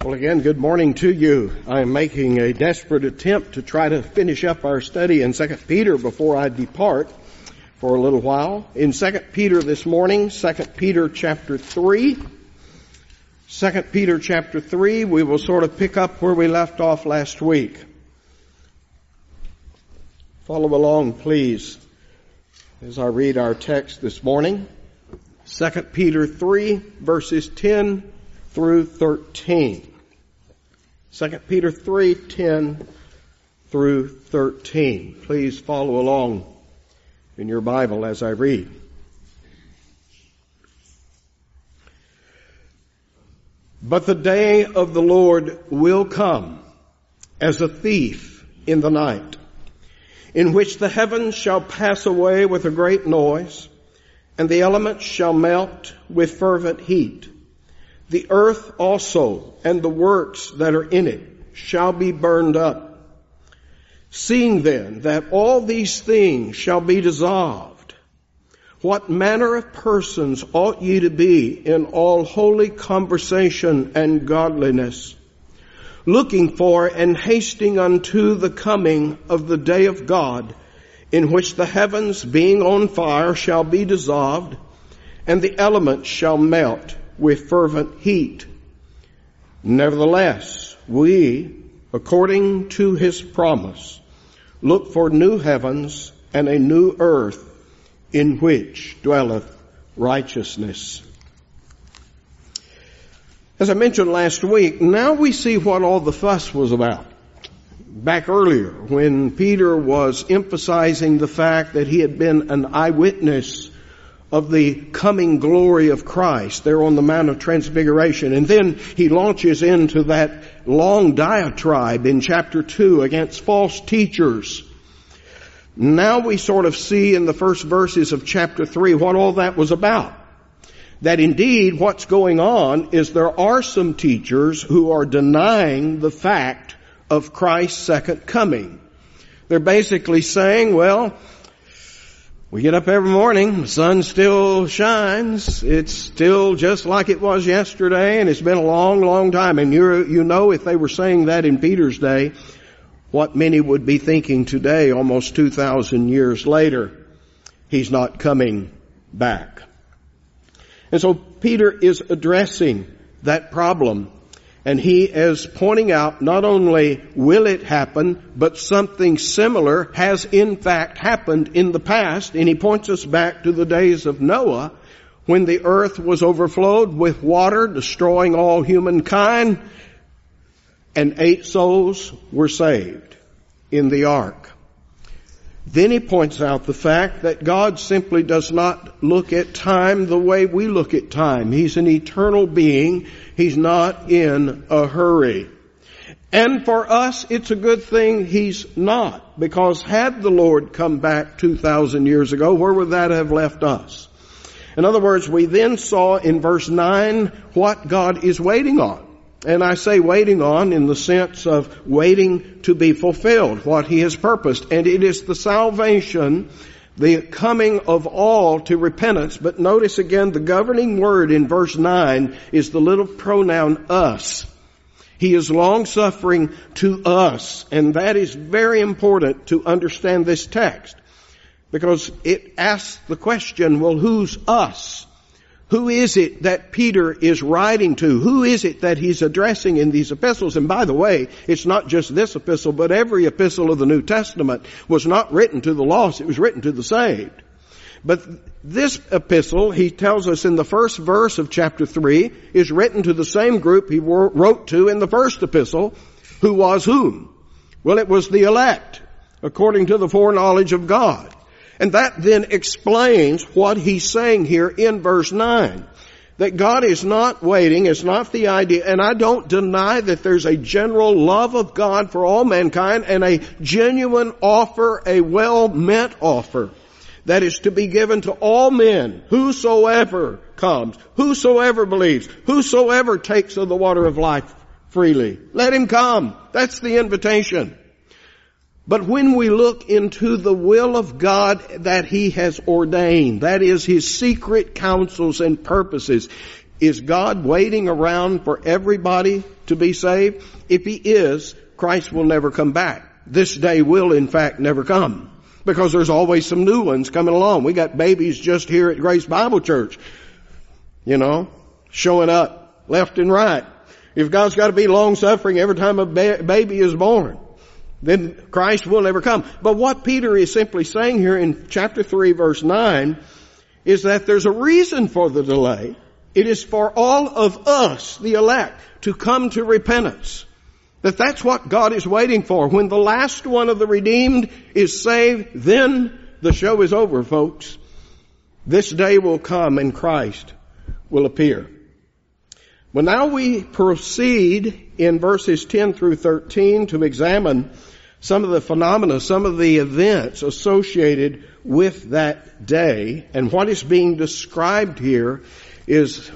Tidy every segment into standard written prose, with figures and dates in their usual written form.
Well, again, good morning to you. I am making a desperate attempt to try to finish up our study in 2 Peter before I depart for a little while. In 2 Peter this morning, 2 Peter chapter 3. 2 Peter chapter 3, we will sort of pick up where we left off last week. Follow along, please, as I read our text this morning. 2 Peter 3, verses 10 through 13. 2 Peter 3, 10 through 13. Please follow along in your Bible as I read. But the day of the Lord will come as a thief in the night, in which the heavens shall pass away with a great noise, and the elements shall melt with fervent heat. The earth also and the works that are in it shall be burned up. Seeing then that all these things shall be dissolved, what manner of persons ought ye to be in all holy conversation and godliness, looking for and hasting unto the coming of the day of God, in which the heavens being on fire shall be dissolved, and the elements shall melt with fervent heat. Nevertheless, we, according to his promise, look for new heavens and a new earth in which dwelleth righteousness. As I mentioned last week, now we see what all the fuss was about. Back earlier, when Peter was emphasizing the fact that he had been an eyewitness of the coming glory of Christ there on the Mount of Transfiguration. And then he launches into that long diatribe in chapter 2 against false teachers. Now we sort of see in the first verses of chapter 3 what all that was about. That indeed what's going on is there are some teachers who are denying the fact of Christ's second coming. They're basically saying, well, we get up every morning, the sun still shines, it's still just like it was yesterday, and it's been a long, long time. And you know, if they were saying that in Peter's day, what many would be thinking today, almost 2,000 years later, he's not coming back. And so Peter is addressing that problem. And he is pointing out not only will it happen, but something similar has in fact happened in the past. And he points us back to the days of Noah, when the earth was overflowed with water, destroying all humankind, and 8 souls were saved in the ark. Then he points out the fact that God simply does not look at time the way we look at time. He's an eternal being. He's not in a hurry. And for us, it's a good thing he's not. Because had the Lord come back 2,000 years ago, where would that have left us? In other words, we then saw in verse 9 what God is waiting on. And I say waiting on in the sense of waiting to be fulfilled, what he has purposed. And it is the salvation, the coming of all to repentance. But notice again, the governing word in verse 9 is the little pronoun us. He is long-suffering to us. And that is very important to understand this text, because it asks the question, well, who's us? Who is it that Peter is writing to? Who is it that he's addressing in these epistles? And by the way, it's not just this epistle, but every epistle of the New Testament was not written to the lost. It was written to the saved. But this epistle, he tells us in the first verse of chapter 3, is written to the same group he wrote to in the first epistle, who was whom? Well, it was the elect, according to the foreknowledge of God. And that then explains what he's saying here in verse 9. That God is not waiting, it's not the idea, and I don't deny that there's a general love of God for all mankind and a genuine offer, a well-meant offer that is to be given to all men, whosoever comes, whosoever believes, whosoever takes of the water of life freely. Let him come. That's the invitation. But when we look into the will of God that he has ordained, that is his secret counsels and purposes, Is God waiting around for everybody to be saved? If He is, Christ will never come back. This day will in fact never come, because there's always some new ones coming along. We got babies just here at Grace Bible Church, showing up left and right. If God's got to be long-suffering every time a baby is born, then Christ will never come. But what Peter is simply saying here in chapter 3 verse 9 is that there's a reason for the delay. It is for all of us, the elect, to come to repentance. That's what God is waiting for. When the last one of the redeemed is saved, then the show is over, folks. This day will come and Christ will appear. Well, now we proceed in verses 10 through 13 to examine some of the phenomena, some of the events associated with that day. And what is being described here is,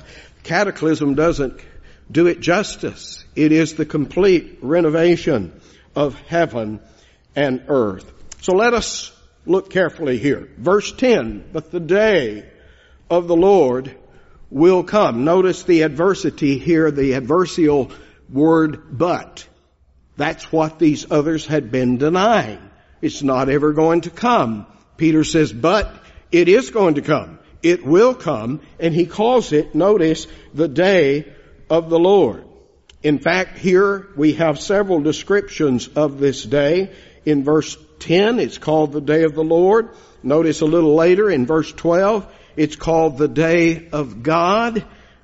cataclysm doesn't do it justice. It is the complete renovation of heaven and earth. So let us look carefully here. Verse 10, but the day of the Lord will come. Notice the adversity here, the adversial word but. That's what these others had been denying. It's not ever going to come. Peter says, but it is going to come. It will come, and he calls it, notice, the day of the Lord. In fact, here we have several descriptions of this day. In verse 10, it's called the day of the Lord. Notice a little later in verse 12, it's called the day of God.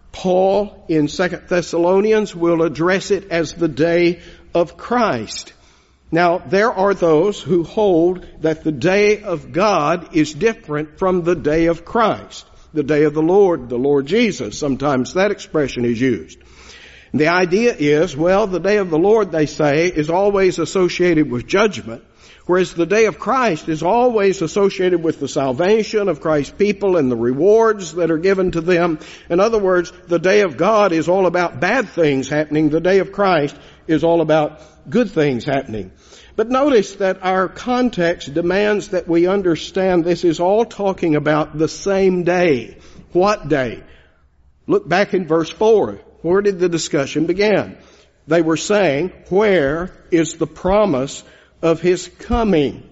Paul in 2 Thessalonians will address it as the day of Christ. Now, there are those who hold that the day of God is different from the day of Christ. The day of the Lord Jesus. Sometimes that expression is used. The idea is, the day of the Lord, they say, is always associated with judgment, whereas the day of Christ is always associated with the salvation of Christ's people and the rewards that are given to them. In other words, the day of God is all about bad things happening. The day of Christ is all about good things happening. But notice that our context demands that we understand this is all talking about the same day. What day? Look back in verse 4. Where did the discussion begin? They were saying, where is the promise of His coming?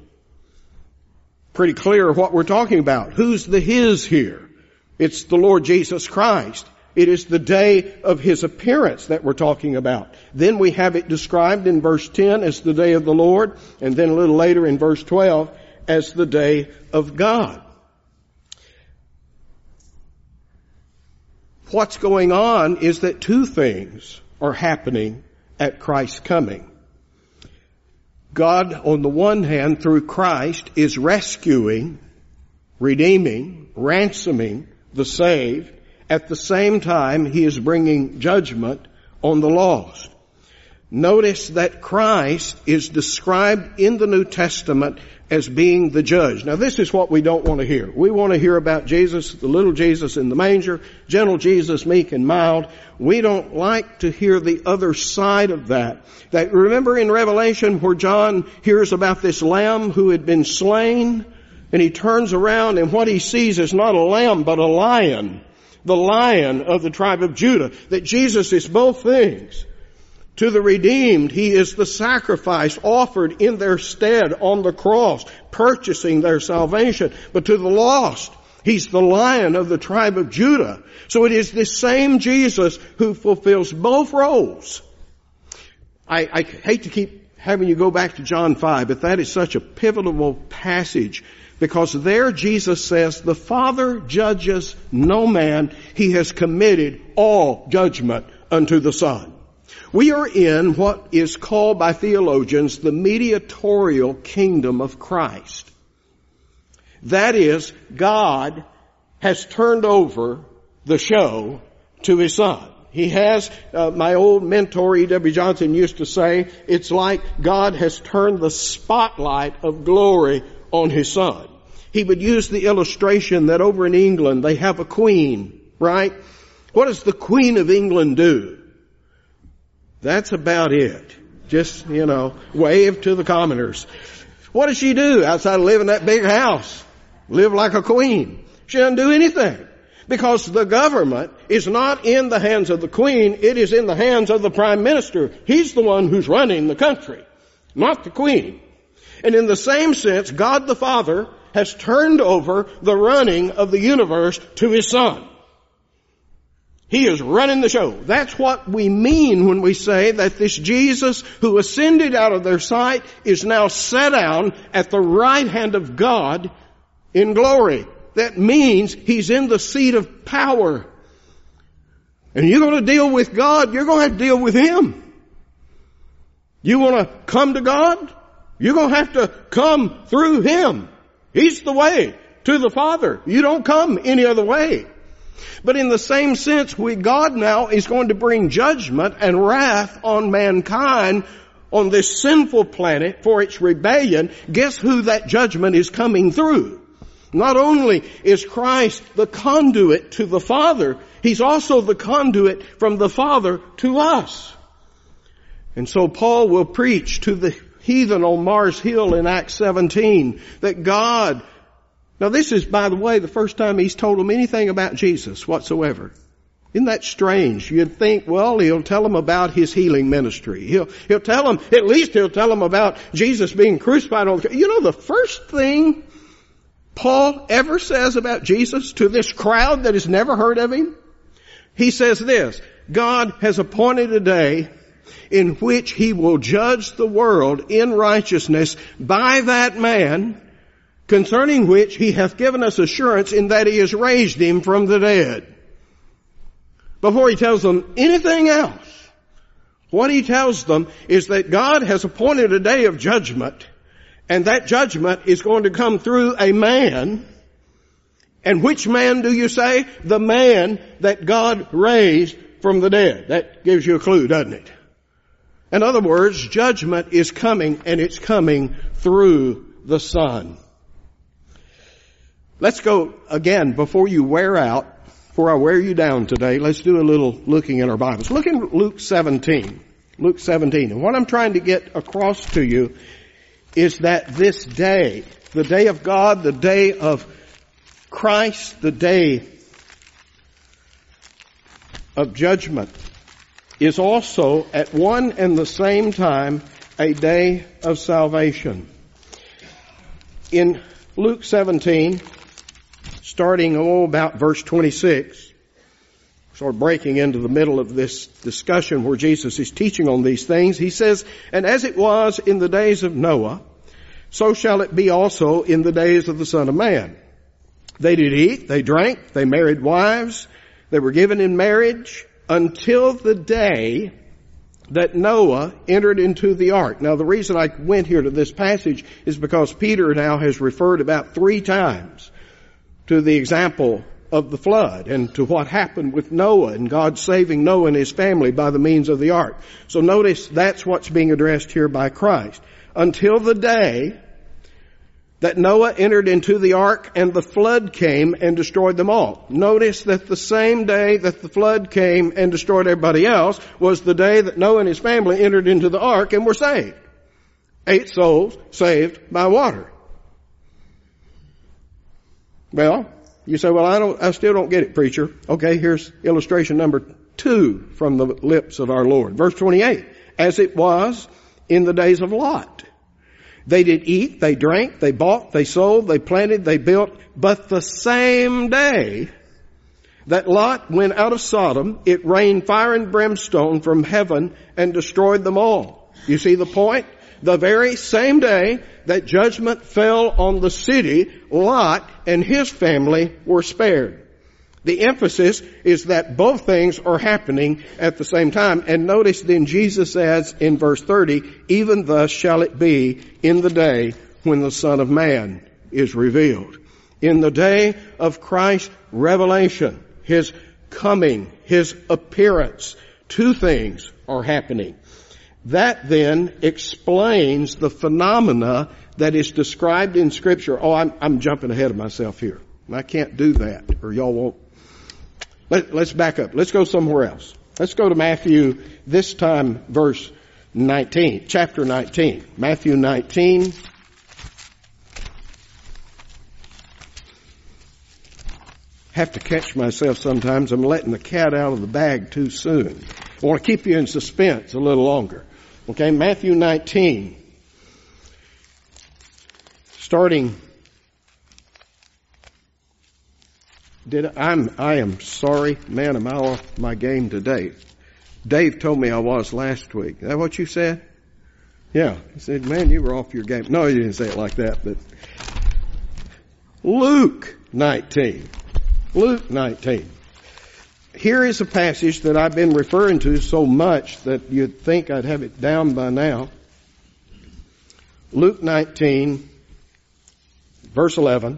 Pretty clear what we're talking about. Who's the His here? It's the Lord Jesus Christ. It is the day of His appearance that we're talking about. Then we have it described in verse 10 as the day of the Lord, and then a little later in verse 12 as the day of God. What's going on is that two things are happening at Christ's coming. God, on the one hand, through Christ, is rescuing, redeeming, ransoming the saved. At the same time, He is bringing judgment on the lost. Notice that Christ is described in the New Testament as being the judge. Now, this is what we don't want to hear. We want to hear about Jesus, the little Jesus in the manger, gentle Jesus, meek and mild. We don't like to hear the other side of that. That remember in Revelation where John hears about this lamb who had been slain, and he turns around and what he sees is not a lamb but a lion. The Lion of the tribe of Judah. That Jesus is both things. To the redeemed, He is the sacrifice offered in their stead on the cross, purchasing their salvation. But to the lost, He's the Lion of the tribe of Judah. So it is this same Jesus who fulfills both roles. I hate to keep having you go back to John 5, but that is such a pivotal passage. Because there Jesus says, the Father judges no man. He has committed all judgment unto the Son. We are in what is called by theologians the mediatorial kingdom of Christ. That is, God has turned over the show to His Son. He has, my old mentor E.W. Johnson used to say, it's like God has turned the spotlight of glory on His Son. He would use the illustration that over in England they have a queen, right? What does the Queen of England do? That's about it. Just, wave to the commoners. What does she do outside of living in that big house? Live like a queen. She doesn't do anything. Because the government is not in the hands of the Queen, it is in the hands of the Prime Minister. He's the one who's running the country, not the Queen. And in the same sense, God the Father has turned over the running of the universe to His Son. He is running the show. That's what we mean when we say that this Jesus who ascended out of their sight is now set down at the right hand of God in glory. That means He's in the seat of power. And you're going to deal with God, you're going to have to deal with Him. You want to come to God? You're going to have to come through Him. He's the way to the Father. You don't come any other way. But in the same sense, God now is going to bring judgment and wrath on mankind on this sinful planet for its rebellion. Guess who that judgment is coming through? Not only is Christ the conduit to the Father, He's also the conduit from the Father to us. And so Paul will preach to the heathen on Mars Hill in Acts 17 that God, now this is, by the way, the first time he's told them anything about Jesus whatsoever. Isn't that strange? You'd think, well, he'll tell them about His healing ministry. He'll tell them, at least he'll tell them about Jesus being crucified on the, you know, the first thing Paul ever says about Jesus to this crowd that has never heard of Him? He says this, God has appointed a day in which He will judge the world in righteousness by that man, concerning which He hath given us assurance in that He has raised Him from the dead. Before He tells them anything else, what He tells them is that God has appointed a day of judgment, and that judgment is going to come through a man. And which man do you say? The man that God raised from the dead. That gives you a clue, doesn't it? In other words, judgment is coming, and it's coming through the Son. Let's go again before you wear out, before I wear you down today. Let's do a little looking at our Bibles. Look in Luke 17. Luke 17. And what I'm trying to get across to you is that this day, the day of God, the day of Christ, the day of judgment, is also at one and the same time a day of salvation. In Luke 17, starting about verse 26, sort of breaking into the middle of this discussion where Jesus is teaching on these things, He says, "And as it was in the days of Noah, so shall it be also in the days of the Son of Man. They did eat, they drank, they married wives, they were given in marriage, until the day that Noah entered into the ark." Now the reason I went here to this passage is because Peter now has referred about 3 times to the example of the flood and to what happened with Noah and God saving Noah and his family by the means of the ark. So notice that's what's being addressed here by Christ. Until the day that Noah entered into the ark and the flood came and destroyed them all. Notice that the same day that the flood came and destroyed everybody else was the day that Noah and his family entered into the ark and were saved. 8 souls saved by water. Well, you say, well, I still don't get it, preacher. Okay, here's illustration number 2 from the lips of our Lord. Verse 28, "As it was in the days of Lot. They did eat, they drank, they bought, they sold, they planted, they built. But the same day that Lot went out of Sodom, it rained fire and brimstone from heaven and destroyed them all." You see the point? The very same day that judgment fell on the city, Lot and his family were spared. The emphasis is that both things are happening at the same time. And notice then Jesus adds in verse 30, "Even thus shall it be in the day when the Son of Man is revealed." In the day of Christ's revelation, His coming, His appearance, 2 things are happening. That then explains the phenomena that is described in Scripture. Oh, I'm jumping ahead of myself here. I can't do that, or y'all won't. Let's back up. Let's go somewhere else. Let's go to Matthew, this time verse 19, chapter 19. Matthew 19. Have to catch myself sometimes. I'm letting the cat out of the bag too soon. I want to keep you in suspense a little longer. Okay, Matthew 19. Starting, I am sorry, man, I'm off my game today. Dave told me I was last week. Is that what you said? Yeah. He said, man, you were off your game. No, he didn't say it like that, but Luke 19. Luke 19. Here is a passage that I've been referring to so much that you'd think I'd have it down by now. Luke 19, verse 11.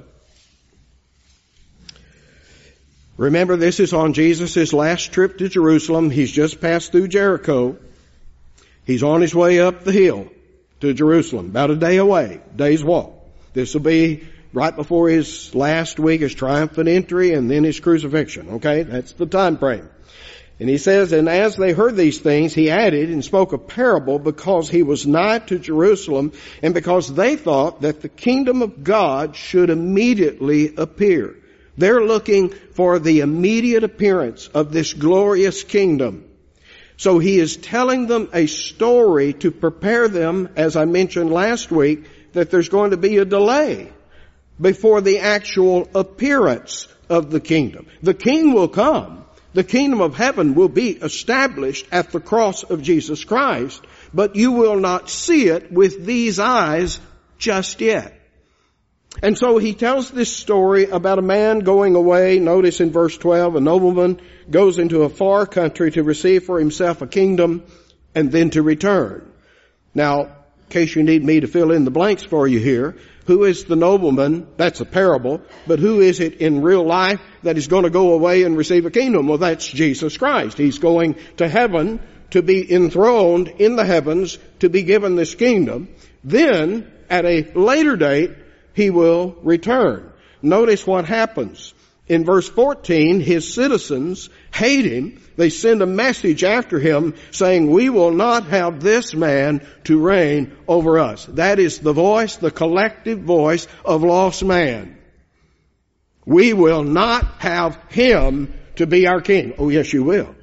Remember, this is on Jesus' last trip to Jerusalem. He's just passed through Jericho. He's on his way up the hill to Jerusalem, about a day away, day's walk. This will be right before his last week, his triumphant entry, and then his crucifixion. Okay, that's the time frame. And he says, and as they heard these things, he added and spoke a parable because he was nigh to Jerusalem and because they thought that the kingdom of God should immediately appear. They're looking for the immediate appearance of this glorious kingdom. So he is telling them a story to prepare them, as I mentioned last week, that there's going to be a delay before the actual appearance of the kingdom. The king will come. The kingdom of heaven will be established at the cross of Jesus Christ, but you will not see it with these eyes just yet. And so he tells this story about a man going away. Notice in verse 12, a nobleman goes into a far country to receive for himself a kingdom and then to return. Now, in case you need me to fill in the blanks for you here, who is the nobleman? That's a parable. But who is it in real life that is going to go away and receive a kingdom? Well, that's Jesus Christ. He's going to heaven to be enthroned in the heavens, to be given this kingdom. Then, at a later date, he will return. Notice what happens. In verse 14, his citizens hate him. They send a message after him saying, we will not have this man to reign over us. That is the voice, the collective voice of lost man. We will not have him to be our king. Oh, yes, you will.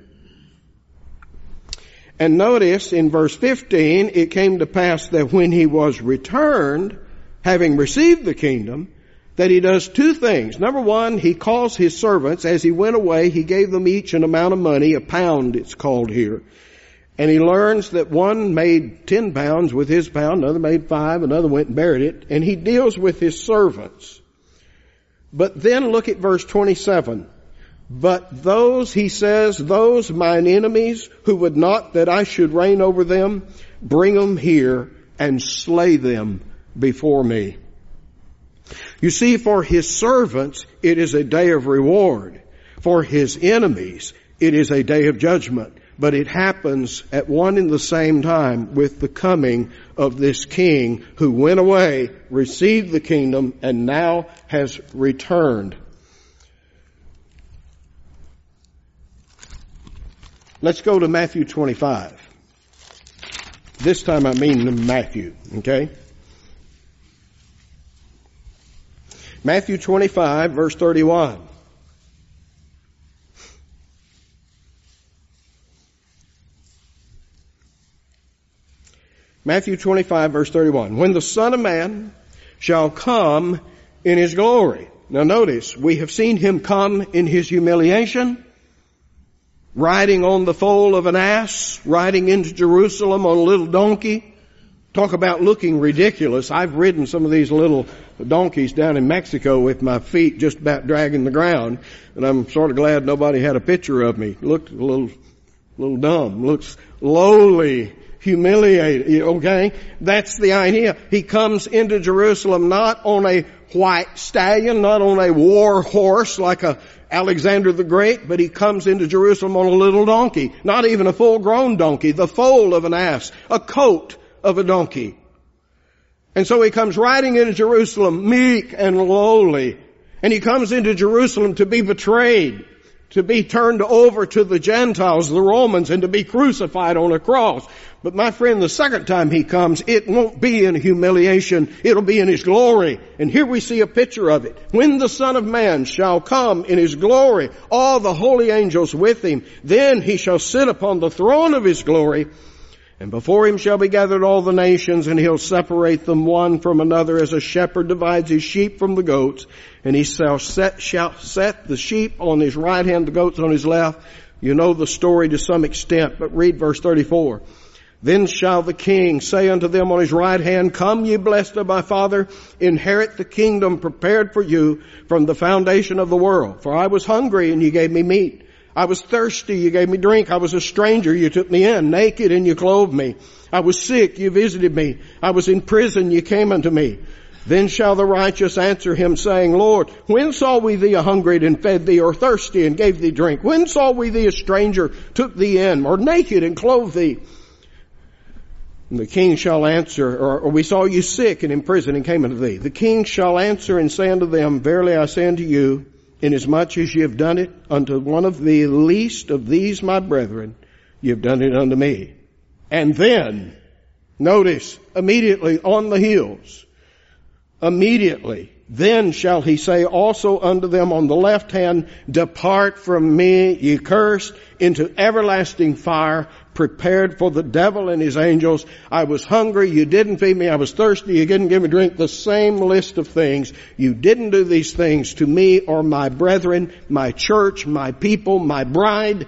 And notice in verse 15, it came to pass that when he was returned, having received the kingdom, that he does two things. Number one, he calls his servants. As he went away, he gave them each an amount of money, a pound it's called here. And he learns that one made 10 pounds with his pound, another made 5, another went and buried it. And he deals with his servants. But then look at verse 27. But those, he says, those mine enemies who would not that I should reign over them, bring them here and slay them before me. You see, for his servants, it is a day of reward. For his enemies, it is a day of judgment. But it happens at one and the same time with the coming of this king who went away, received the kingdom, and now has returned. Let's go to Matthew 25. This time I mean Matthew, okay? Matthew 25, verse 31. Matthew 25, verse 31. When the Son of Man shall come in his glory. Now notice, we have seen him come in his humiliation, riding on the foal of an ass, riding into Jerusalem on a little donkey. Talk about looking ridiculous. I've ridden some of these little donkeys down in Mexico with my feet just about dragging the ground, and I'm sort of glad nobody had a picture of me. Looked a little dumb. Looks lowly, humiliated, okay? That's the idea. He comes into Jerusalem not on a white stallion, not on a war horse like a Alexander the Great, but he comes into Jerusalem on a little donkey, not even a full-grown donkey, the foal of an ass, a coat of a donkey. And so he comes riding into Jerusalem meek and lowly. And he comes into Jerusalem to be betrayed, to be turned over to the Gentiles, the Romans, and to be crucified on a cross. But my friend, the second time He comes, it won't be in humiliation. It'll be in His glory. And here we see a picture of it. When the Son of Man shall come in His glory, all the holy angels with Him, then He shall sit upon the throne of His glory. And before Him shall be gathered all the nations, and He'll separate them one from another as a shepherd divides his sheep from the goats. And He shall set the sheep on His right hand, the goats on His left. You know the story to some extent, but read verse 34. Then shall the King say unto them on His right hand, Come, ye blessed of my Father, inherit the kingdom prepared for you from the foundation of the world. For I was hungry, and ye gave me meat. I was thirsty, you gave me drink. I was a stranger, you took me in. Naked, and you clothed me. I was sick, you visited me. I was in prison, you came unto me. Then shall the righteous answer Him, saying, Lord, when saw we Thee a hungry and fed Thee, or thirsty and gave Thee drink? When saw we Thee a stranger, took Thee in, or naked and clothed Thee? And the King shall answer, or we saw you sick and in prison and came unto Thee. The King shall answer and say unto them, Verily I say unto you, inasmuch as ye have done it unto one of the least of these my brethren, ye have done it unto me. And then, notice, immediately on the heels, immediately, then shall He say also unto them on the left hand, Depart from me, ye cursed, into everlasting fire, prepared for the devil and his angels. I was hungry, you didn't feed me. I was thirsty, you didn't give me drink. The same list of things. You didn't do these things to me or my brethren, my church, my people, my bride.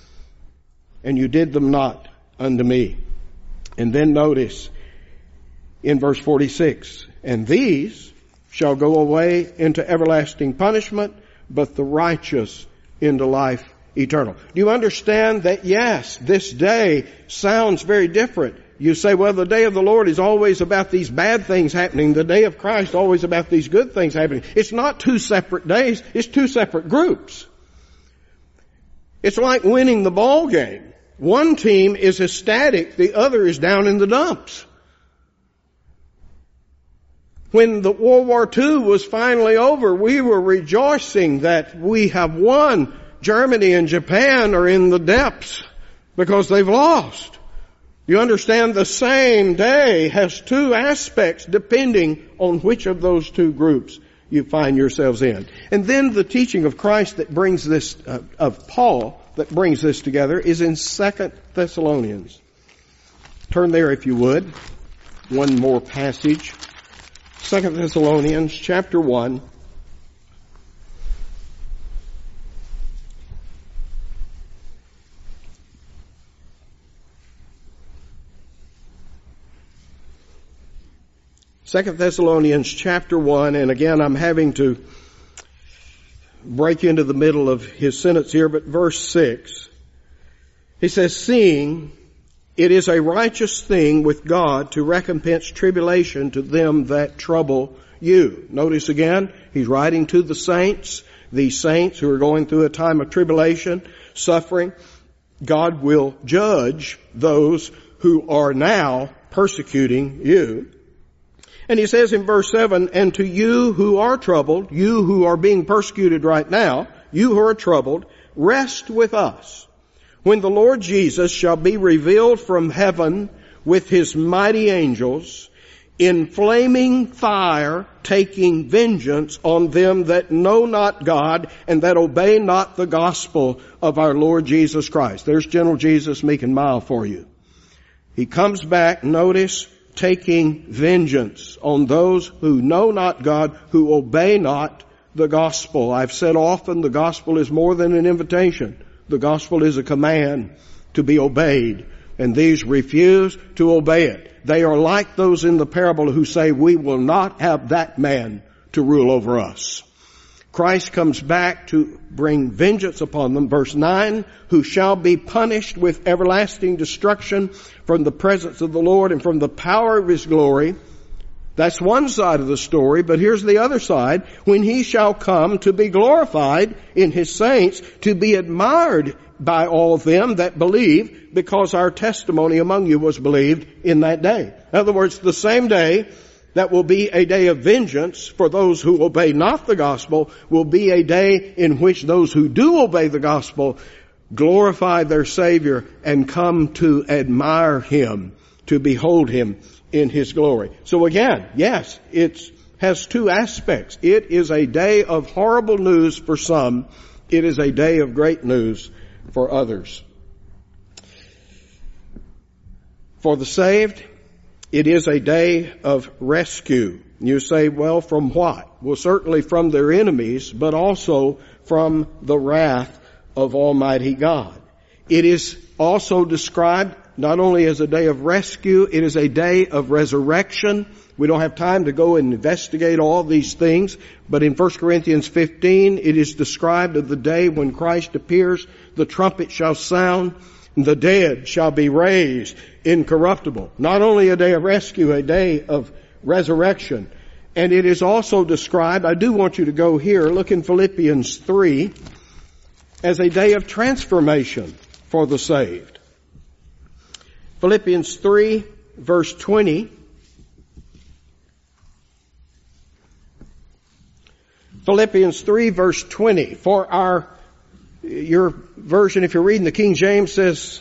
And you did them not unto me. And then notice in verse 46, And these shall go away into everlasting punishment, but the righteous into life eternal. Do you understand that, yes, this day sounds very different? You say, well, the day of the Lord is always about these bad things happening. The day of Christ always about these good things happening. It's not two separate days. It's two separate groups. It's like winning the ball game. One team is ecstatic. The other is down in the dumps. When the World War II was finally over, we were rejoicing that we have won. Germany and Japan are in the depths because they've lost. You understand, the same day has two aspects depending on which of those two groups you find yourselves in. And then the teaching of Christ that brings this, of Paul, that brings this together is in 2 Thessalonians. Turn there if you would. One more passage. 2 Thessalonians chapter 1. Second Thessalonians chapter 1, and again I'm having to break into the middle of his sentence here, but verse 6, he says, Seeing it is a righteous thing with God to recompense tribulation to them that trouble you. Notice again, he's writing to the saints, these saints who are going through a time of tribulation, suffering. God will judge those who are now persecuting you. And he says in verse 7, And to you who are troubled, you who are being persecuted right now, you who are troubled, rest with us, when the Lord Jesus shall be revealed from heaven with His mighty angels, in flaming fire, taking vengeance on them that know not God and that obey not the gospel of our Lord Jesus Christ. There's gentle Jesus, meek and mild for you. He comes back, notice, taking vengeance on those who know not God, who obey not the gospel. I've said often the gospel is more than an invitation. The gospel is a command to be obeyed, and these refuse to obey it. They are like those in the parable who say, we will not have that man to rule over us. Christ comes back to bring vengeance upon them. Verse 9, who shall be punished with everlasting destruction from the presence of the Lord and from the power of His glory. That's one side of the story, but here's the other side. When He shall come to be glorified in His saints, to be admired by all them that believe, because our testimony among you was believed in that day. In other words, the same day that will be a day of vengeance for those who obey not the gospel will be a day in which those who do obey the gospel glorify their Savior and come to admire Him, to behold Him in His glory. So again, yes, it has two aspects. It is a day of horrible news for some. It is a day of great news for others. For the saved, it is a day of rescue. You say, well, from what? Well, certainly from their enemies, but also from the wrath of Almighty God. It is also described not only as a day of rescue, it is a day of resurrection. We don't have time to go and investigate all these things, but in 1 Corinthians 15, it is described of the day when Christ appears, the trumpet shall sound, and the dead shall be raised incorruptible. Not only a day of rescue, a day of resurrection. And it is also described, I do want you to go here, look in Philippians 3, as a day of transformation for the saved. Philippians 3, verse 20. Philippians 3, verse 20. For your version, if you're reading the King James, says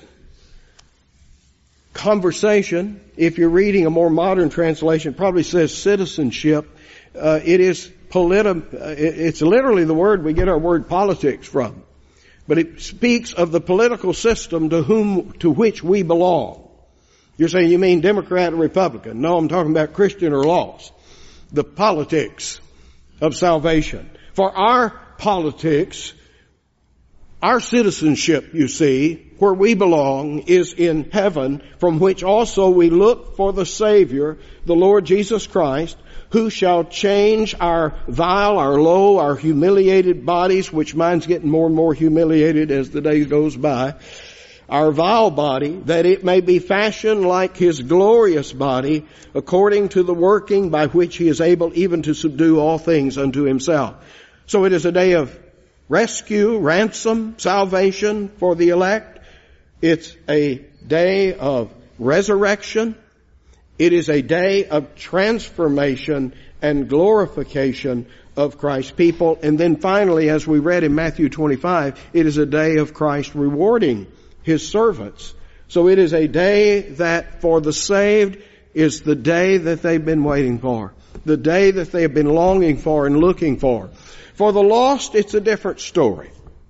conversation. If you're reading a more modern translation, it probably says citizenship. It's literally the word we get our word politics from. But it speaks of the political system to which we belong. You're saying you mean Democrat or Republican? No, I'm talking about Christian or lost. The politics of salvation. For our politics, our citizenship, you see, where we belong is in heaven, from which also we look for the Savior, the Lord Jesus Christ, who shall change our vile, our low, our humiliated bodies, which mine's getting more and more humiliated as the day goes by, our vile body, that it may be fashioned like His glorious body, according to the working by which He is able even to subdue all things unto Himself. So it is a day of rescue, ransom, salvation for the elect. It's a day of resurrection. It is a day of transformation and glorification of Christ's people. And then finally, as we read in Matthew 25, it is a day of Christ rewarding His servants. So it is a day that for the saved is the day that they've been waiting for. The day that they have been longing for and looking for. For the lost, it's a different story.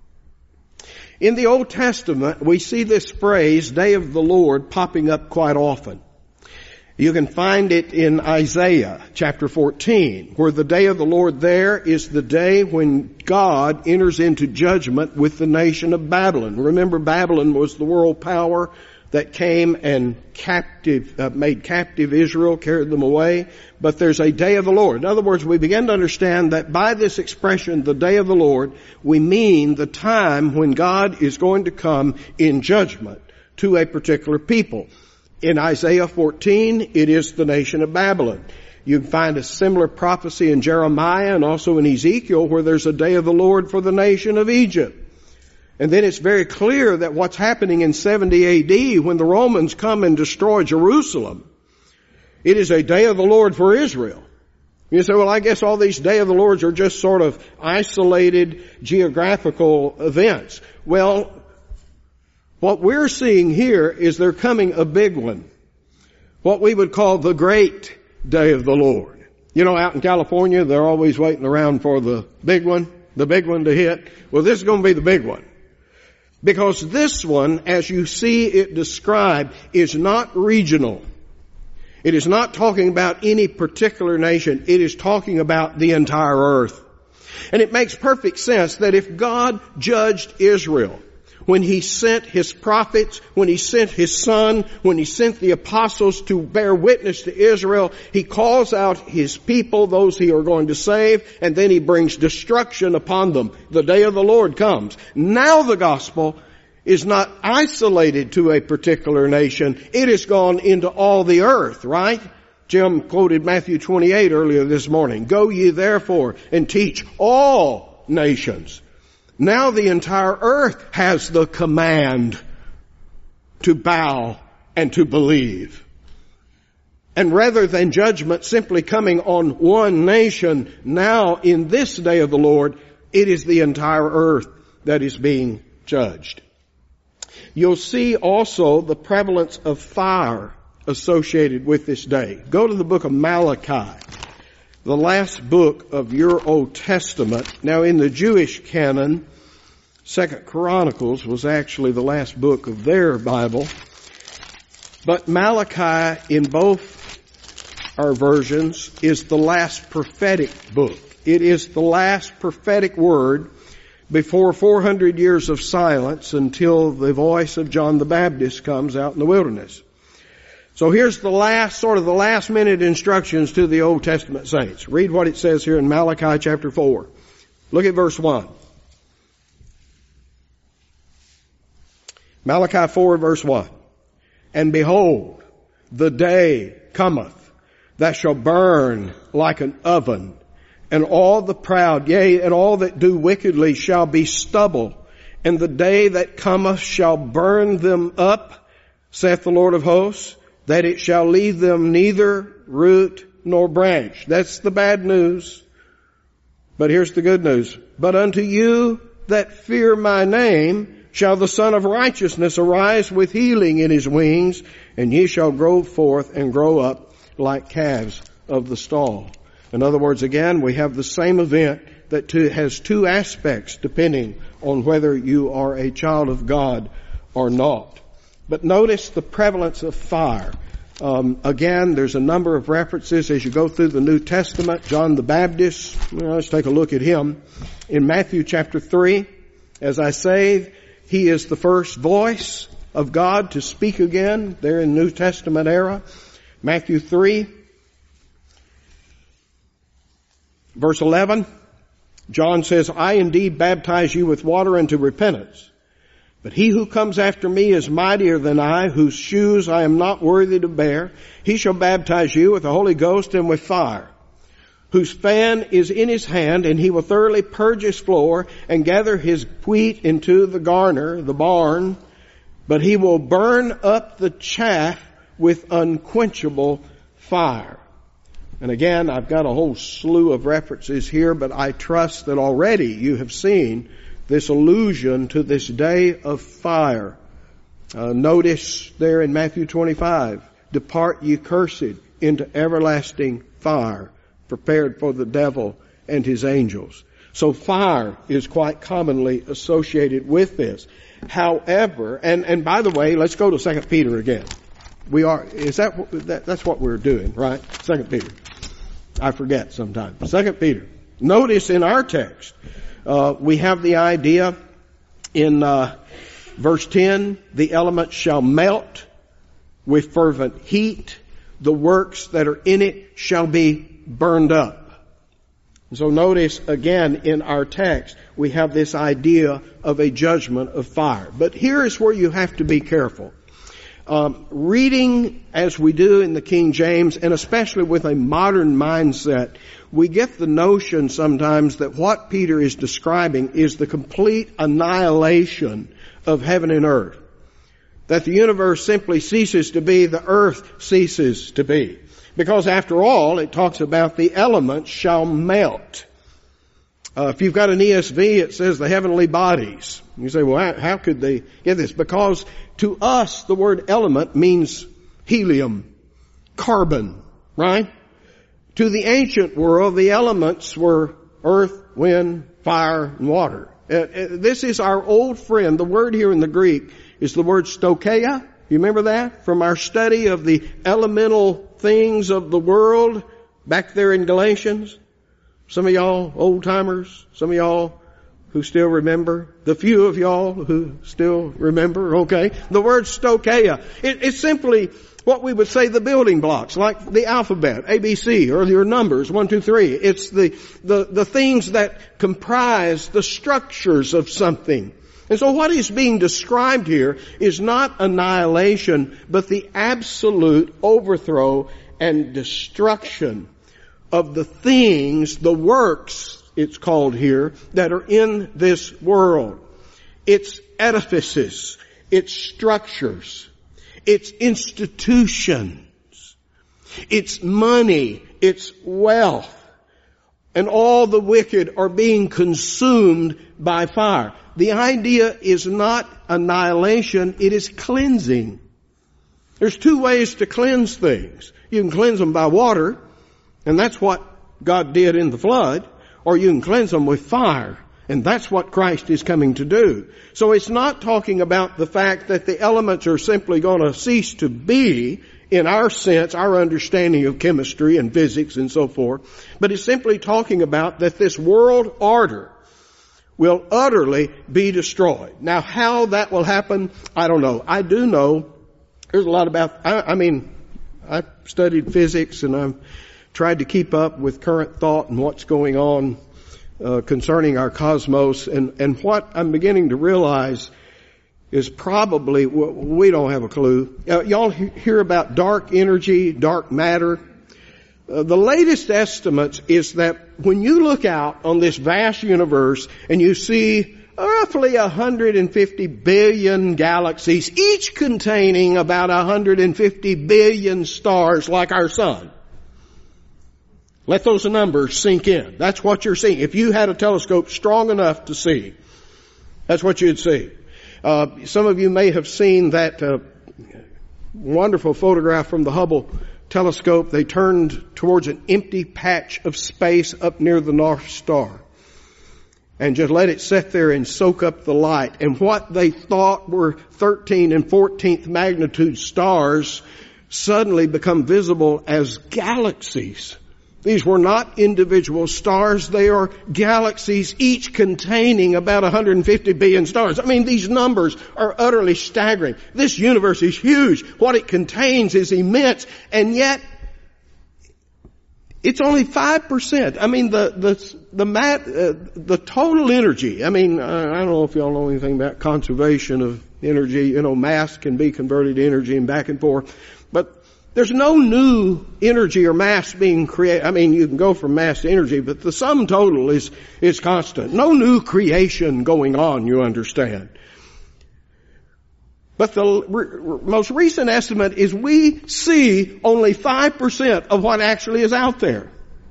In the Old Testament, we see this phrase, Day of the Lord, popping up quite often. You can find it in Isaiah chapter 14, where the day of the Lord there is the day when God enters into judgment with the nation of Babylon. Remember, Babylon was the world power that came and made captive Israel, carried them away. But there's a day of the Lord. In other words, we begin to understand that by this expression, the day of the Lord, we mean the time when God is going to come in judgment to a particular people. In Isaiah 14, it is the nation of Babylon. You can find a similar prophecy in Jeremiah and also in Ezekiel, where there's a day of the Lord for the nation of Egypt. And then it's very clear that what's happening in 70 AD when the Romans come and destroy Jerusalem, it is a day of the Lord for Israel. You say, well, I guess all these day of the Lords are just sort of isolated geographical events. Well, what we're seeing here is there coming a big one. What we would call the great day of the Lord. You know, out in California, they're always waiting around for the big one to hit. Well, this is going to be the big one. Because this one, as you see it described, is not regional. It is not talking about any particular nation. It is talking about the entire earth. And it makes perfect sense that if God judged Israel, when He sent His prophets, when He sent His Son, when He sent the apostles to bear witness to Israel, He calls out His people, those He are going to save, and then He brings destruction upon them. The day of the Lord comes. Now the gospel is not isolated to a particular nation. It has gone into all the earth, right? Jim quoted Matthew 28 earlier this morning. Go ye therefore and teach all nations. Now the entire earth has the command to bow and to believe. And rather than judgment simply coming on one nation, now in this day of the Lord, it is the entire earth that is being judged. You'll see also the prevalence of fire associated with this day. Go to the book of Malachi, the last book of your Old Testament. Now in the Jewish canon, 2 Chronicles was actually the last book of their Bible. But Malachi in both our versions is the last prophetic book. It is the last prophetic word before 400 years of silence until the voice of John the Baptist comes out in the wilderness. So here's the last minute instructions to the Old Testament saints. Read what it says here in Malachi chapter 4. Look at verse 1. Malachi 4 verse 1. And behold, the day cometh that shall burn like an oven, and all the proud, yea, and all that do wickedly shall be stubble. And the day that cometh shall burn them up, saith the Lord of hosts, that it shall leave them neither root nor branch. That's the bad news. But here's the good news. But unto you that fear my name shall the Son of Righteousness arise with healing in his wings, and ye shall grow forth and grow up like calves of the stall. In other words, again, we have the same event that has two aspects depending on whether you are a child of God or not. But notice the prevalence of fire. Again, there's a number of references as you go through the New Testament. John the Baptist, let's take a look at him. In Matthew chapter 3, as I say, he is the first voice of God to speak again there in the New Testament era. Matthew 3, verse 11, John says, I indeed baptize you with water unto repentance. But he who comes after me is mightier than I, whose shoes I am not worthy to bear. He shall baptize you with the Holy Ghost and with fire, whose fan is in his hand, and he will thoroughly purge his floor and gather his wheat into the garner, the barn, but he will burn up the chaff with unquenchable fire. And again, I've got a whole slew of references here, but I trust that already you have seen this allusion to this day of fire. Notice there in Matthew 25, depart ye cursed into everlasting fire, prepared for the devil and his angels. So fire is quite commonly associated with this. However, and by the way, let's go to 2 Peter again. That's what we're doing, right? 2 Peter. I forget sometimes. 2 Peter. Notice in our text, we have the idea in verse 10, the elements shall melt with fervent heat. The works that are in it shall be burned up. So notice again in our text, we have this idea of a judgment of fire. But here is where you have to be careful. Reading as we do in the King James, and especially with a modern mindset, we get the notion sometimes that what Peter is describing is the complete annihilation of heaven and earth. That the universe simply ceases to be, the earth ceases to be. Because after all, it talks about the elements shall melt. If you've got an ESV, it says the heavenly bodies. You say, well, how could they get this? Because to us, the word element means helium, carbon, right? To the ancient world, the elements were earth, wind, fire, and water. This is our old friend. The word here in the Greek is the word stoicheia. You remember that from our study of the elemental things of the world back there in Galatians? Some of y'all old timers, some of y'all who still remember, the few of y'all who still remember, okay? The word stoicheia, it's simply what we would say the building blocks, like the alphabet, ABC, or your numbers, 1, 2, 3. It's the things that comprise the structures of something. And so what is being described here is not annihilation, but the absolute overthrow and destruction of the things, the works, it's called here, that are in this world. Its edifices, its structures, its institutions, It's money. It's wealth. And all the wicked are being consumed by fire. The idea is not annihilation, it is cleansing. There's two ways to cleanse things. You can cleanse them by water, and that's what God did in the flood, or you can cleanse them with fire, and that's what Christ is coming to do. So it's not talking about the fact that the elements are simply going to cease to be in our sense, our understanding of chemistry and physics and so forth, but it's simply talking about that this world order will utterly be destroyed. Now, how that will happen, I don't know. I do know there's a lot about, I studied physics and I've tried to keep up with current thought and what's going on concerning our cosmos. And what I'm beginning to realize is probably, we don't have a clue. Y'all hear about dark energy, dark matter. The latest estimates is that when you look out on this vast universe and you see roughly 150 billion galaxies, each containing about 150 billion stars like our sun. Let those numbers sink in. That's what you're seeing. If you had a telescope strong enough to see, that's what you'd see. Some of you may have seen that wonderful photograph from the Hubble telescope. They turned towards an empty patch of space up near the North Star and just let it sit there and soak up the light. And what they thought were 13 and 14th magnitude stars suddenly become visible as galaxies. These were not individual stars. They are galaxies, each containing about 150 billion stars. I mean, these numbers are utterly staggering. This universe is huge. What it contains is immense. And yet, it's only 5%. I mean, the total energy. I mean, I don't know if y'all know anything about conservation of energy. You know, mass can be converted to energy and back and forth. But there's no new energy or mass being created. I mean, you can go from mass to energy, but the sum total is constant. No new creation going on, you understand. But the most recent estimate is we see only 5% of what actually is out there.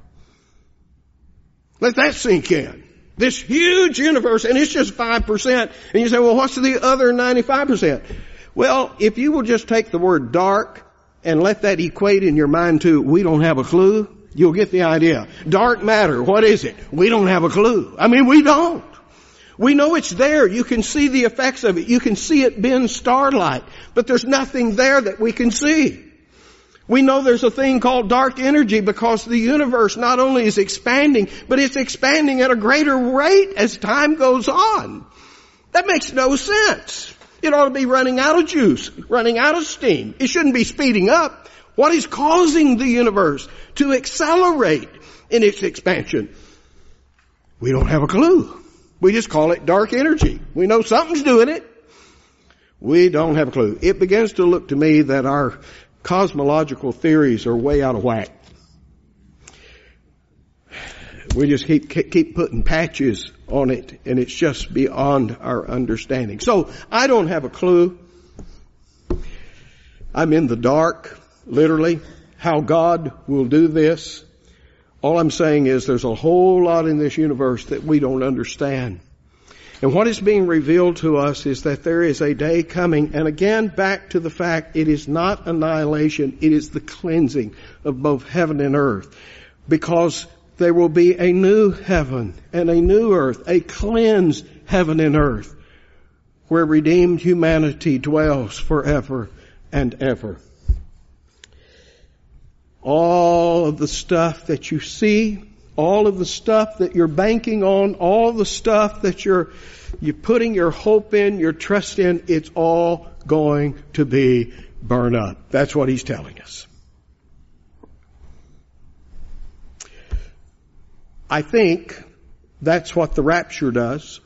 Let that sink in. This huge universe, and it's just 5%. And you say, well, what's the other 95%? Well, if you will just take the word dark and let that equate in your mind to, we don't have a clue, you'll get the idea. Dark matter, what is it? We don't have a clue. I mean, we don't. We know it's there. You can see the effects of it. You can see it bend starlight. But there's nothing there that we can see. We know there's a thing called dark energy because the universe not only is expanding, but it's expanding at a greater rate as time goes on. That makes no sense. It ought to be running out of juice, running out of steam. It shouldn't be speeding up. What is causing the universe to accelerate in its expansion? We don't have a clue. We just call it dark energy. We know something's doing it. We don't have a clue. It begins to look to me that our cosmological theories are way out of whack. We just keep putting patches on it, and it's just beyond our understanding. So I don't have a clue. I'm in the dark, literally, how God will do this. All I'm saying is there's a whole lot in this universe that we don't understand. And what is being revealed to us is that there is a day coming, and again, back to the fact it is not annihilation, it is the cleansing of both heaven and earth. Because there will be a new heaven and a new earth, a cleansed heaven and earth, where redeemed humanity dwells forever and ever. All of the stuff that you see, all of the stuff that you're banking on, all the stuff that you're putting your hope in, your trust in, it's all going to be burned up. That's what he's telling us. I think that's what the rapture does.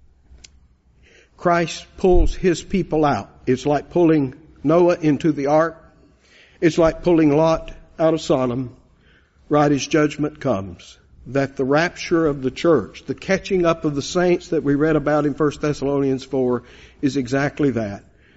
Christ pulls his people out. It's like pulling Noah into the ark. It's like pulling Lot out of Sodom right as judgment comes. That the rapture of the church, the catching up of the saints that we read about in 1 Thessalonians 4 is exactly that.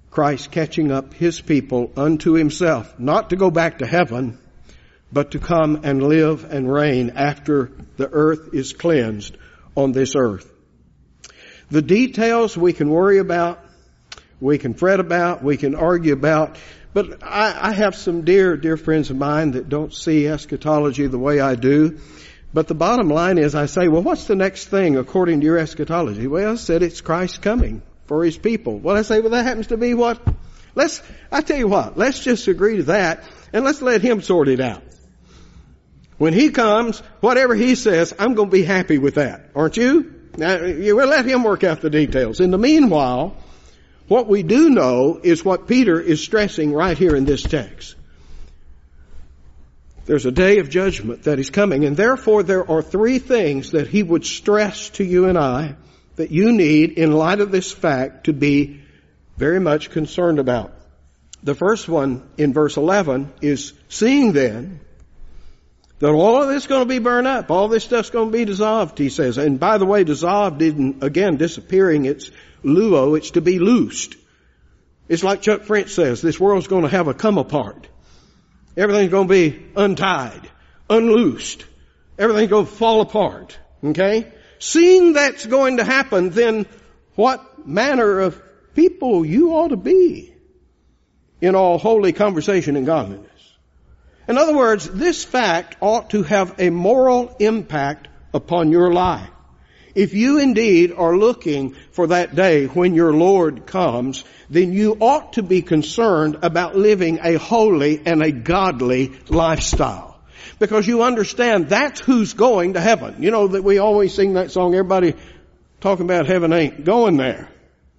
Christ catching up his people unto himself, not to go back to heaven, but to come and live and reign after the earth is cleansed on this earth. The details we can worry about, we can fret about, we can argue about, but I have some dear friends of mine that don't see eschatology the way I do. But the bottom line is, I say, well, what's the next thing according to your eschatology? Well, I said it's Christ coming for his people. Well, I say, well, that happens to be what? I tell you what, let's just agree to that and let's let him sort it out. When he comes, whatever he says, I'm going to be happy with that. Aren't you? Now, you will let him work out the details. In the meanwhile, what we do know is what Peter is stressing right here in this text. There's a day of judgment that is coming, and therefore there are three things that he would stress to you and I that you need, in light of this fact, to be very much concerned about. The first one in verse 11 is, seeing then that all of this is going to be burned up, all this stuff's going to be dissolved, he says. And by the way, dissolved isn't, again, disappearing, it's luo, it's to be loosed. It's like Chuck French says, this world's going to have a come apart. Everything's going to be untied, unloosed. Everything's going to fall apart. Okay? Seeing that's going to happen, then what manner of people you ought to be in all holy conversation and godliness. In other words, this fact ought to have a moral impact upon your life. If you indeed are looking for that day when your Lord comes, then you ought to be concerned about living a holy and a godly lifestyle. Because you understand that's who's going to heaven. You know that we always sing that song, everybody talking about heaven ain't going there.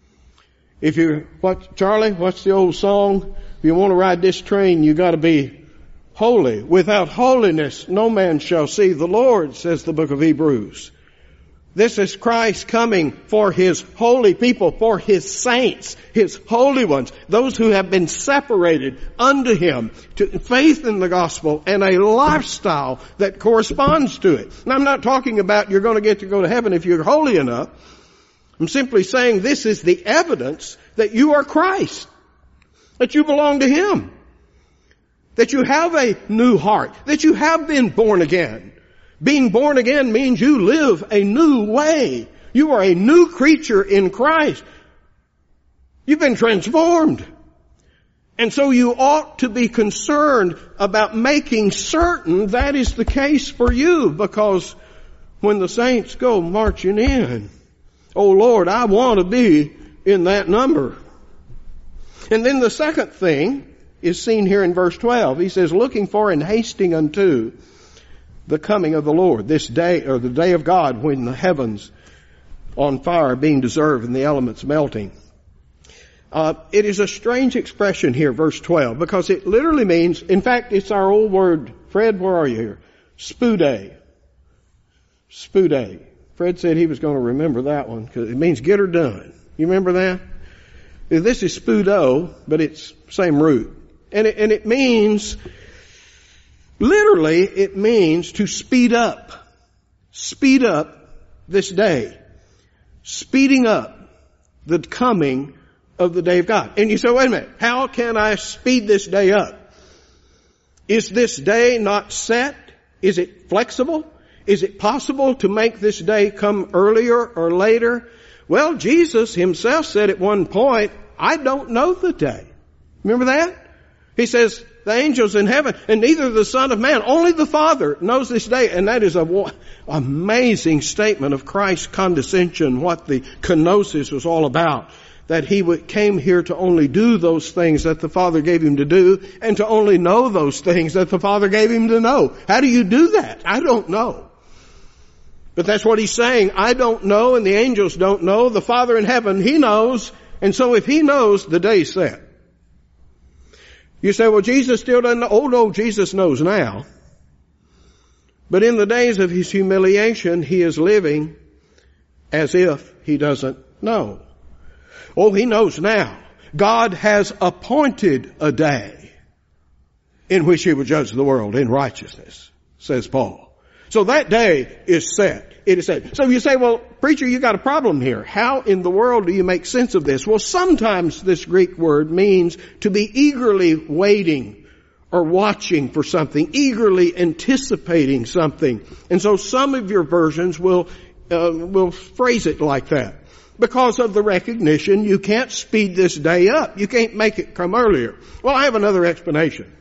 Charlie, what's the old song? If you want to ride this train, you got to be holy. Without holiness, no man shall see the Lord, says the book of Hebrews. This is Christ coming for his holy people, for his saints, his holy ones, those who have been separated unto him, to faith in the gospel and a lifestyle that corresponds to it. And I'm not talking about you're going to get to go to heaven if you're holy enough. I'm simply saying this is the evidence that you are Christ, that you belong to him, that you have a new heart, that you have been born again. Being born again means you live a new way. You are a new creature in Christ. You've been transformed. And so you ought to be concerned about making certain that is the case for you, because when the saints go marching in, oh Lord, I want to be in that number. And then the second thing is seen here in verse 12. He says, looking for and hasting unto the coming of the Lord, this day, or the day of God, when the heavens on fire being dissolved and the elements melting. It is a strange expression here, verse 12, because it literally means, in fact, it's our old word. Fred, where are you here? Spude. Spude. Fred said he was going to remember that one because it means get her done. You remember that? This is spudo, but it's same root. And it means, literally, it means to speed up. Speed up this day. Speeding up the coming of the day of God. And you say, wait a minute, how can I speed this day up? Is this day not set? Is it flexible? Is it possible to make this day come earlier or later? Well, Jesus himself said at one point, I don't know the day. Remember that? He says, the angels in heaven, and neither the Son of Man, only the Father knows this day. And that is an amazing statement of Christ's condescension, what the kenosis was all about. That he came here to only do those things that the Father gave him to do, and to only know those things that the Father gave him to know. How do you do that? I don't know. But that's what he's saying. I don't know, and the angels don't know. The Father in heaven, he knows. And so if he knows, the day's set. You say, well, Jesus still doesn't know. Oh, no, Jesus knows now. But in the days of his humiliation, he is living as if he doesn't know. Oh, he knows now. God has appointed a day in which he will judge the world in righteousness, says Paul. So that day is set. It is set. So you say, well, preacher, you got a problem here. How in the world do you make sense of this? Well, sometimes this Greek word means to be eagerly waiting or watching for something, eagerly anticipating something. And so some of your versions will phrase it like that. Because of the recognition, you can't speed this day up. You can't make it come earlier. Well, I have another explanation.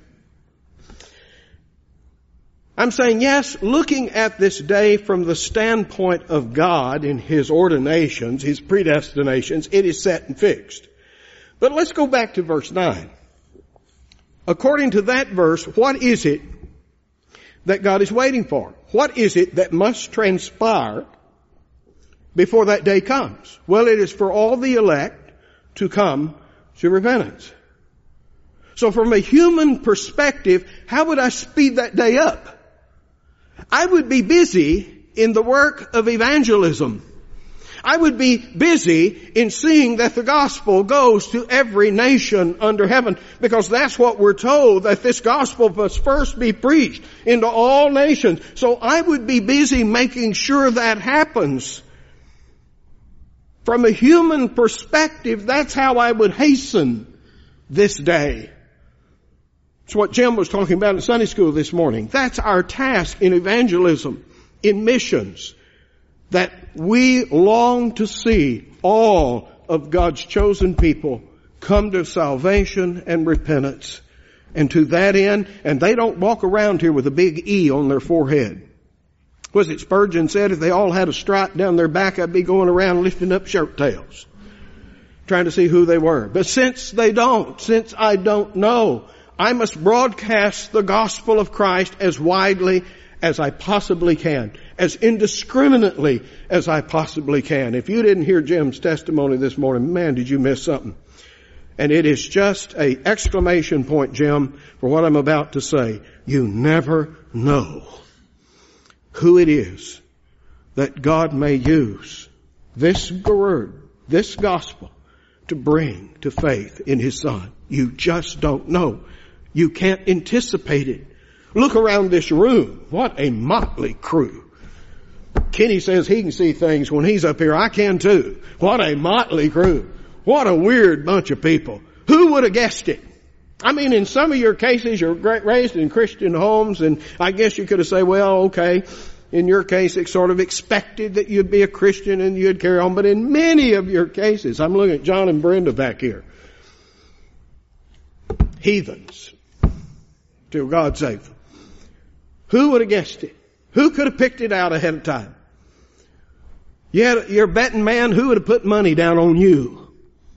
I'm saying, yes, looking at this day from the standpoint of God in His ordinations, His predestinations, it is set and fixed. But let's go back to verse 9. According to that verse, what is it that God is waiting for? What is it that must transpire before that day comes? Well, it is for all the elect to come to repentance. So from a human perspective, how would I speed that day up? I would be busy in the work of evangelism. I would be busy in seeing that the gospel goes to every nation under heaven, because that's what we're told, that this gospel must first be preached into all nations. So I would be busy making sure that happens. From a human perspective, that's how I would hasten this day. It's what Jim was talking about in Sunday school this morning. That's our task in evangelism, in missions, that we long to see all of God's chosen people come to salvation and repentance. And to that end, and they don't walk around here with a big E on their forehead. Was it Spurgeon said, if they all had a stripe down their back, I'd be going around lifting up shirt tails, trying to see who they were. But since they don't, since I don't know, I must broadcast the gospel of Christ as widely as I possibly can, as indiscriminately as I possibly can. If you didn't hear Jim's testimony this morning, man, did you miss something? And it is just a exclamation point, Jim, for what I'm about to say. You never know who it is that God may use this word, this gospel, to bring to faith in His Son. You just don't know. You can't anticipate it. Look around this room. What a motley crew. Kenny says he can see things when he's up here. I can too. What a motley crew. What a weird bunch of people. Who would have guessed it? I mean, in some of your cases, you're raised in Christian homes, and I guess you could have said, well, okay, in your case, it's sort of expected that you'd be a Christian and you'd carry on. But in many of your cases, I'm looking at John and Brenda back here, heathens, till God save them. Who would have guessed it? Who could have picked it out ahead of time? You're a betting man, who would have put money down on you?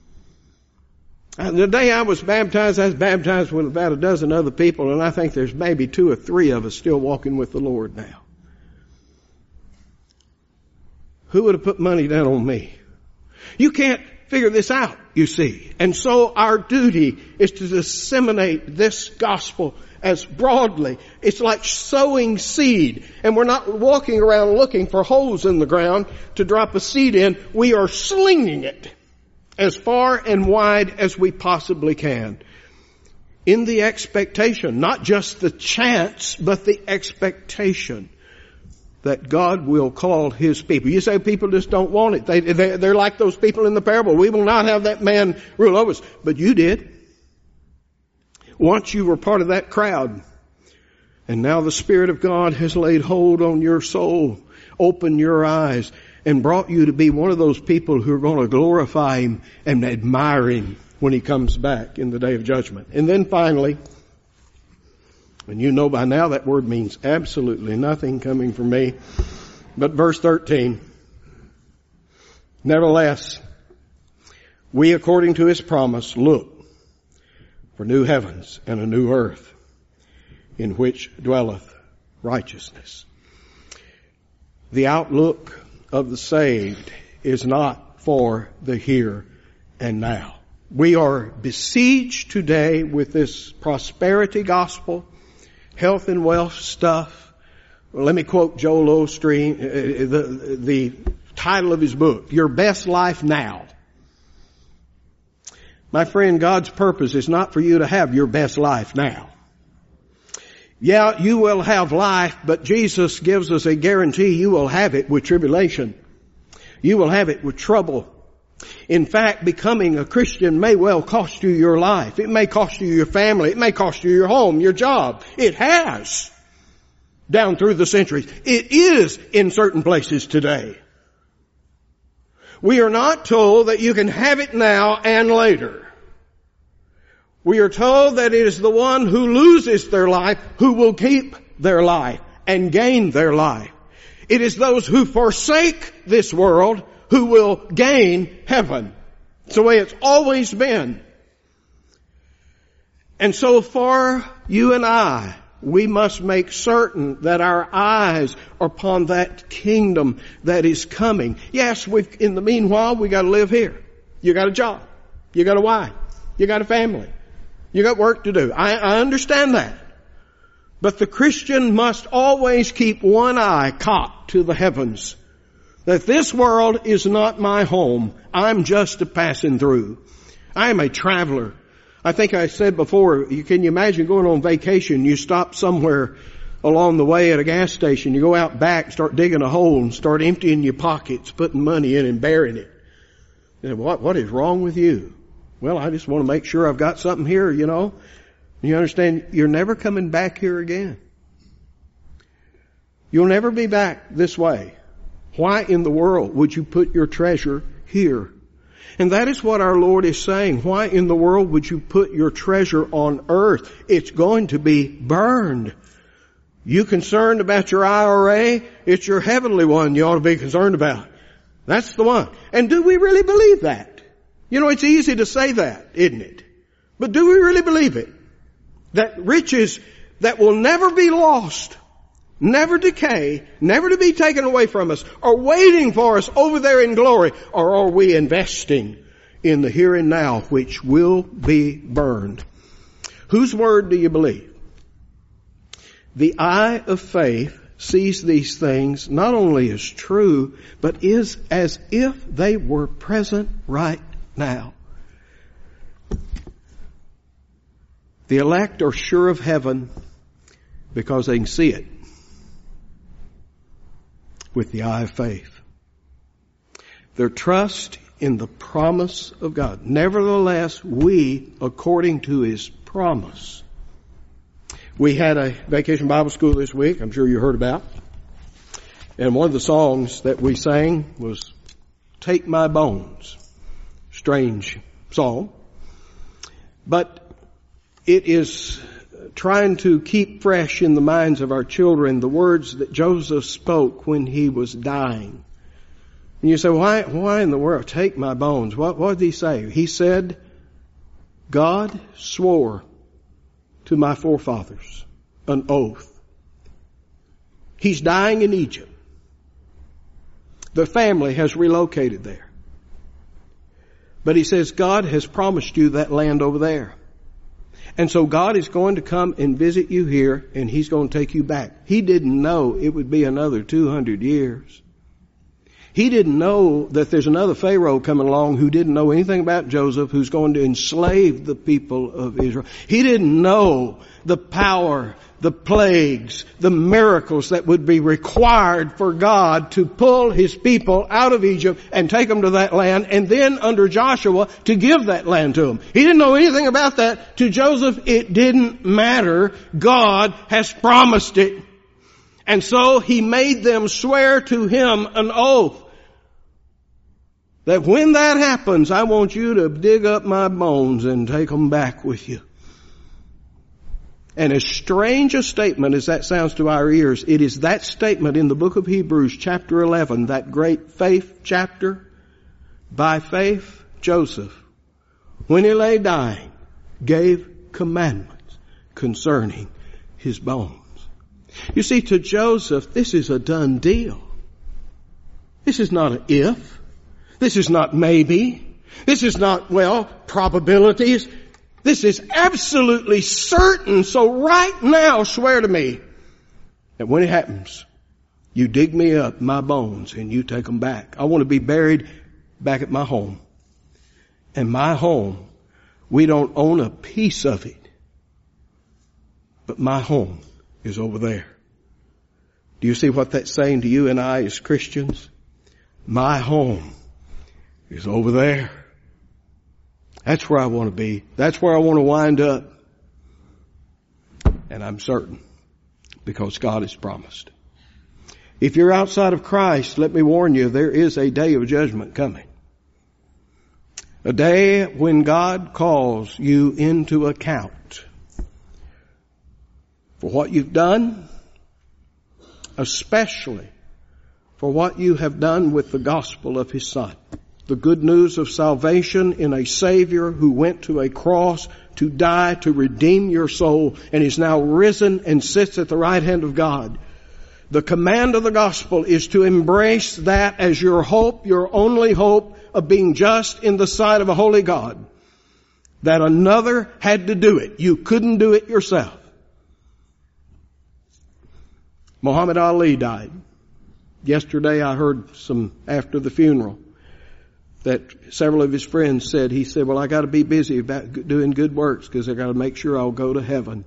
The day I was baptized with about a dozen other people, and I think there's maybe 2 or 3 of us still walking with the Lord now. Who would have put money down on me? You can't figure this out, you see. And so our duty is to disseminate this gospel as broadly. It's like sowing seed. And we're not walking around looking for holes in the ground to drop a seed in. We are slinging it as far and wide as we possibly can, in the expectation, not just the chance, but the expectation that God will call His people. You say people just don't want it. They're like those people in the parable. We will not have that man rule over us. But you did. Once you were part of that crowd. And now the Spirit of God has laid hold on your soul, opened your eyes, and brought you to be one of those people who are going to glorify Him and admire Him when He comes back in the day of judgment. And then finally, and you know by now that word means absolutely nothing coming from me, but verse 13, nevertheless, we according to His promise look for new heavens and a new earth in which dwelleth righteousness. The outlook of the saved is not for the here and now. We are besieged today with this prosperity gospel, health and wealth stuff. Well, let me quote Joel Osteen, the title of his book, Your Best Life Now. My friend, God's purpose is not for you to have your best life now. Yeah, you will have life, but Jesus gives us a guarantee you will have it with tribulation. You will have it with trouble. In fact, becoming a Christian may well cost you your life. It may cost you your family. It may cost you your home, your job. It has down through the centuries. It is in certain places today. We are not told that you can have it now and later. We are told that it is the one who loses their life who will keep their life and gain their life. It is those who forsake this world who will gain heaven. It's the way it's always been. And so for you and I, we must make certain that our eyes are upon that kingdom that is coming. Yes, in the meanwhile, we got to live here. You got a job. You got a wife. You got a family. You got work to do. I understand that. But the Christian must always keep one eye cocked to the heavens. That this world is not my home. I'm just a passing through. I am a traveler. I think I said before, can you imagine going on vacation? You stop somewhere along the way at a gas station. You go out back, start digging a hole and start emptying your pockets, putting money in and burying it. You know, what is wrong with you? Well, I just want to make sure I've got something here, you know. You understand, you're never coming back here again. You'll never be back this way. Why in the world would you put your treasure here? And that is what our Lord is saying. Why in the world would you put your treasure on earth? It's going to be burned. You concerned about your IRA? It's your heavenly one you ought to be concerned about. That's the one. And do we really believe that? You know, it's easy to say that, isn't it? But do we really believe it? That riches that will never be lost, never decay, never to be taken away from us, are waiting for us over there in glory? Or are we investing in the here and now which will be burned? Whose word do you believe? The eye of faith sees these things not only as true, but is as if they were present right now. The elect are sure of heaven because they can see it with the eye of faith. Their trust in the promise of God. Nevertheless, we, according to His promise. We had a vacation Bible school this week, I'm sure you heard about. And one of the songs that we sang was Take My Bones. Strange song. But it is trying to keep fresh in the minds of our children the words that Joseph spoke when he was dying. And you say, why in the world? Take my bones. What did he say? He said, God swore to my forefathers an oath. He's dying in Egypt. The family has relocated there. But he says, God has promised you that land over there. And so God is going to come and visit you here, and He's going to take you back. He didn't know it would be another 200 years. He didn't know that there's another Pharaoh coming along who didn't know anything about Joseph, who's going to enslave the people of Israel. He didn't know the power, the plagues, the miracles that would be required for God to pull His people out of Egypt and take them to that land, and then under Joshua to give that land to them. He didn't know anything about that. To Joseph, it didn't matter. God has promised it. And so he made them swear to him an oath that when that happens, I want you to dig up my bones and take them back with you. And as strange a statement as that sounds to our ears, it is that statement in the book of Hebrews chapter 11, that great faith chapter. By faith, Joseph, when he lay dying, gave commandments concerning his bones. You see, to Joseph, this is a done deal. This is not an if. This is not maybe. This is not, probabilities. This is absolutely certain. So right now, swear to me that when it happens, you dig me up, my bones, and you take them back. I want to be buried back at my home. And my home, we don't own a piece of it. But my home is over there. Do you see what that's saying to you and I as Christians? My home is over there. That's where I want to be. That's where I want to wind up. And I'm certain, because God has promised. If you're outside of Christ, let me warn you, there is a day of judgment coming. A day when God calls you into account for what you've done, especially for what you have done with the gospel of His Son. The good news of salvation in a Savior who went to a cross to die to redeem your soul and is now risen and sits at the right hand of God. The command of the gospel is to embrace that as your hope, your only hope of being just in the sight of a holy God. That another had to do it. You couldn't do it yourself. Muhammad Ali died. Yesterday I heard after the funeral, that several of his friends said, he said, well, I got to be busy about doing good works because I got to make sure I'll go to heaven.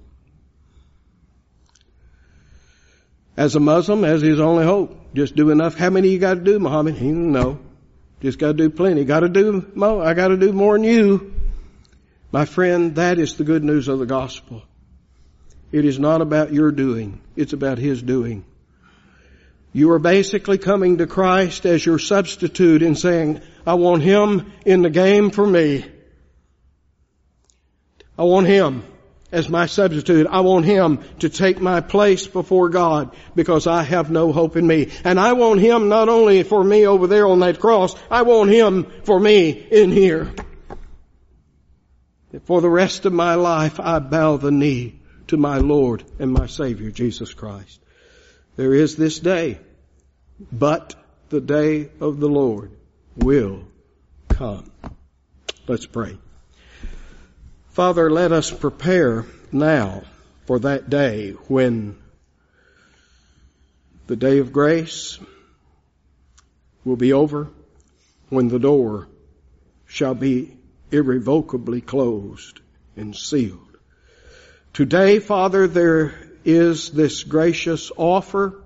As a Muslim, as his only hope, just do enough. How many you got to do, Muhammad? He didn't know. Just got to do plenty. Got to do more. I got to do more than you. My friend, that is the good news of the gospel. It is not about your doing. It's about His doing. You are basically coming to Christ as your substitute and saying, I want Him in the game for me. I want Him as my substitute. I want Him to take my place before God because I have no hope in me. And I want Him not only for me over there on that cross, I want Him for me in here. For the rest of my life, I bow the knee to my Lord and my Savior, Jesus Christ. There is this day, but the day of the Lord will come. Let's pray. Father, let us prepare now for that day when the day of grace will be over, when the door shall be irrevocably closed and sealed. Today, Father, there is this gracious offer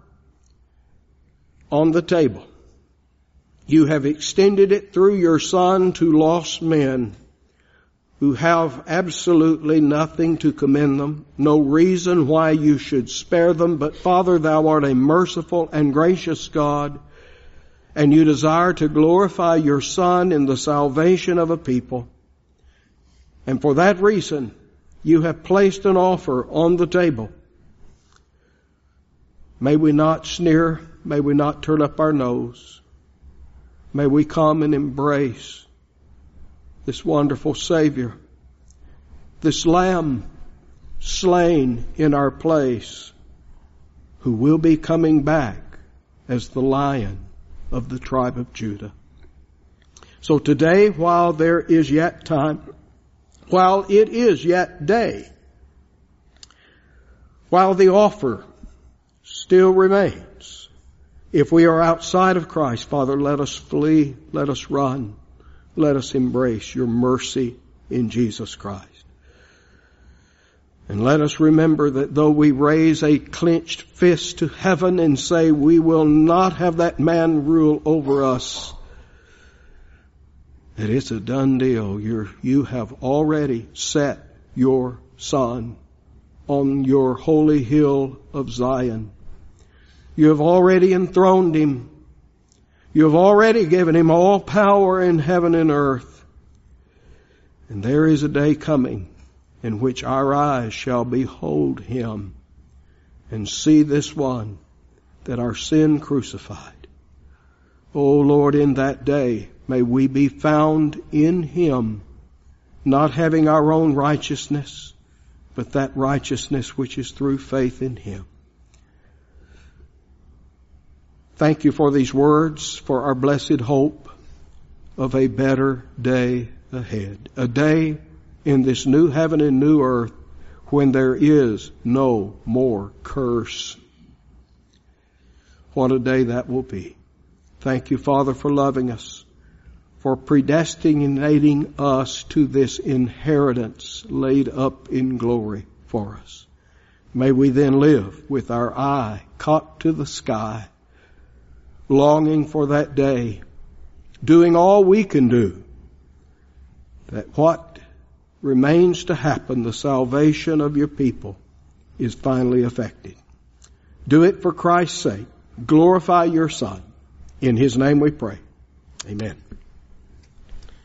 on the table. You have extended it through your Son to lost men who have absolutely nothing to commend them, no reason why you should spare them. But Father, Thou art a merciful and gracious God, and you desire to glorify your Son in the salvation of a people. And for that reason, you have placed an offer on the table. May we not sneer. May we not turn up our nose. May we come and embrace this wonderful Savior, this Lamb slain in our place, who will be coming back as the Lion of the tribe of Judah. So today, while there is yet time, while it is yet day, while the offer still remains, if we are outside of Christ, Father, let us flee, let us run, let us embrace your mercy in Jesus Christ. And let us remember that though we raise a clenched fist to heaven and say we will not have that man rule over us, that it's a done deal. You have already set your Son on your holy hill of Zion. You have already enthroned Him. You have already given Him all power in heaven and earth. And there is a day coming in which our eyes shall behold Him and see this one that our sin crucified. O Lord, in that day may we be found in Him, not having our own righteousness, but that righteousness which is through faith in Him. Thank you for these words, for our blessed hope of a better day ahead. A day in this new heaven and new earth when there is no more curse. What a day that will be. Thank you, Father, for loving us, for predestinating us to this inheritance laid up in glory for us. May we then live with our eye cocked to the sky, longing for that day, doing all we can do, that what remains to happen, the salvation of your people, is finally effected. Do it for Christ's sake. Glorify your Son. In His name we pray. Amen.